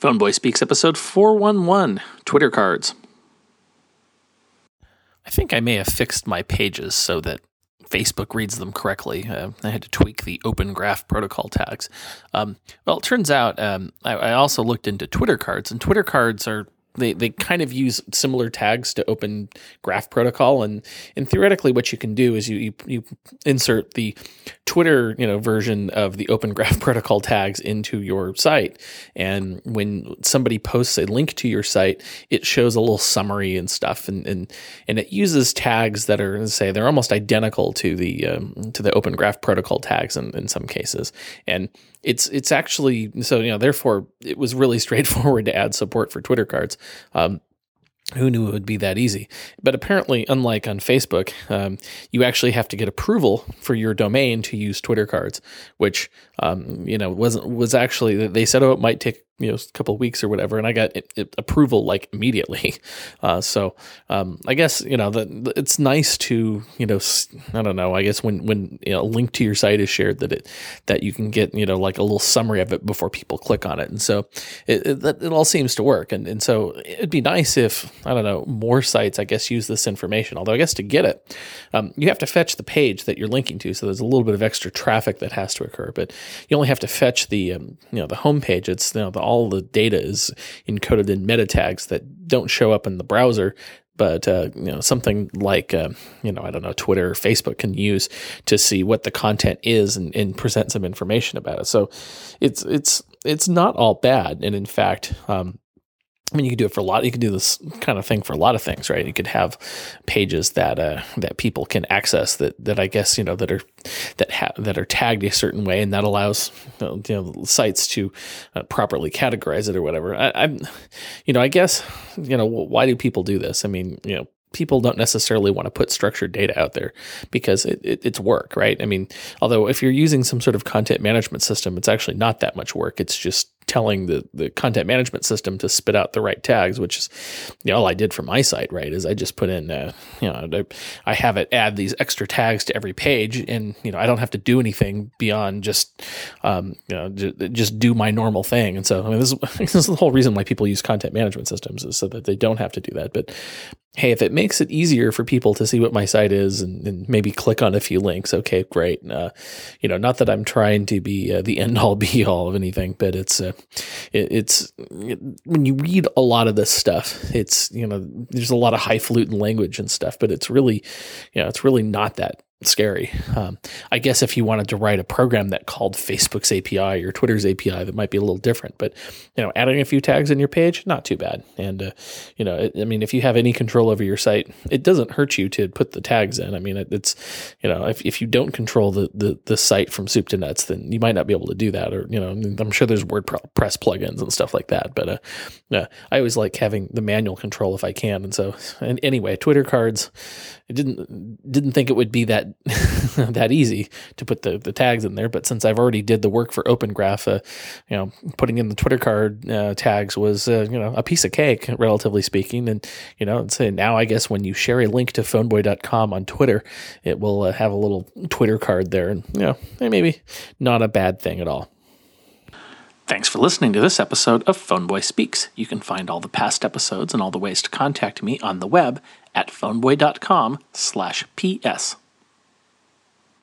Phoneboy Speaks, episode 411, Twitter cards. I think I may have fixed my pages so that Facebook reads them correctly. I had to tweak the Open Graph protocol tags. Well, it turns out I also looked into Twitter cards, and Twitter cards are they kind of use similar tags to Open Graph Protocol, and theoretically, what you can do is you insert the Twitter version of the Open Graph Protocol tags into your site, and when somebody posts a link to your site, it shows a little summary and stuff, and it uses tags that are, say, they're almost identical to the Open Graph Protocol tags in some cases, and it's actually so therefore it was really straightforward to add support for Twitter cards. Who knew it would be that easy? But apparently, unlike on Facebook, you actually have to get approval for your domain to use Twitter cards, which was actually, they said, it might take a couple of weeks or whatever, and I got approval like immediately. So I guess it's nice to I don't know. I guess when a link to your site is shared, that you can get like a little summary of it before people click on it, and so it all seems to work. And so it'd be nice if, I don't know, more sites, I guess, use this information. Although I guess to get it, you have to fetch the page that you're linking to, so there's a little bit of extra traffic that has to occur. But you only have to fetch the the home page. It's all the data is encoded in meta tags that don't show up in the browser, but something like I don't know, Twitter or Facebook can use to see what the content is and present some information about it. So it's not all bad, and in fact, you could do it for you could do this kind of thing for a lot of things, right? You could have pages that people can access that I guess that are tagged a certain way, and that allows sites to properly categorize it or whatever. I guess why do people do this? I mean, people don't necessarily want to put structured data out there because it's work, right? I mean, although if you're using some sort of content management system, it's actually not that much work. It's just telling the content management system to spit out the right tags, which is all I did for my site, right? Is I just put in, I have it add these extra tags to every page, and I don't have to do anything beyond just just do my normal thing. And so this is the whole reason why people use content management systems, is so that they don't have to do that. But hey, if it makes it easier for people to see what my site is and maybe click on a few links, okay, great. Not that I'm trying to be the end all be all of anything, but it's when you read a lot of this stuff, it's there's a lot of highfalutin language and stuff, but it's really not that scary. I guess if you wanted to write a program that called Facebook's API or Twitter's API, that might be a little different, but adding a few tags in your page, not too bad. And if you have any control over your site, it doesn't hurt you to put the tags in. I mean, it's if you don't control the site from soup to nuts, then you might not be able to do that. Or I'm sure there's WordPress plugins and stuff like that, but I always like having the manual control if I can. And so, anyway, Twitter cards, I didn't think it would be that that easy to put the tags in there, but since I've already did the work for Open Graph, putting in the Twitter card tags was a piece of cake, relatively speaking. And so now I guess when you share a link to phoneboy.com on Twitter, it will have a little Twitter card there, and maybe not a bad thing at all. Thanks for listening to this episode of Phoneboy Speaks. You can find all the past episodes and all the ways to contact me on the web at phoneboy.com/PS.